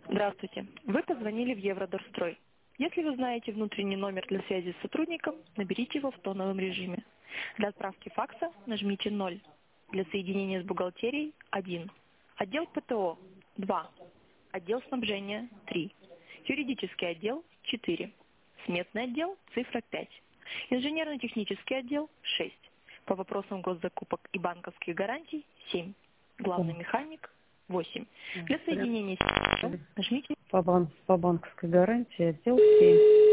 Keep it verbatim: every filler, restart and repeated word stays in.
Здравствуйте. Вы позвонили в Евродорстрой. Если вы знаете внутренний номер для связи с сотрудником, наберите его в тоновом режиме. Для отправки факса нажмите ноль. Для соединения с бухгалтерией– один. Отдел ПТО– два. Отдел снабжения– три. Юридический отдел– четыре. Сметный отдел– цифра пять. Инженерно-технический отдел– шесть. По вопросам госзакупок и банковских гарантий– семь. Главный механик– восемь. Для соединения с нажмите По, бан- по банковской гарантии отдел семь.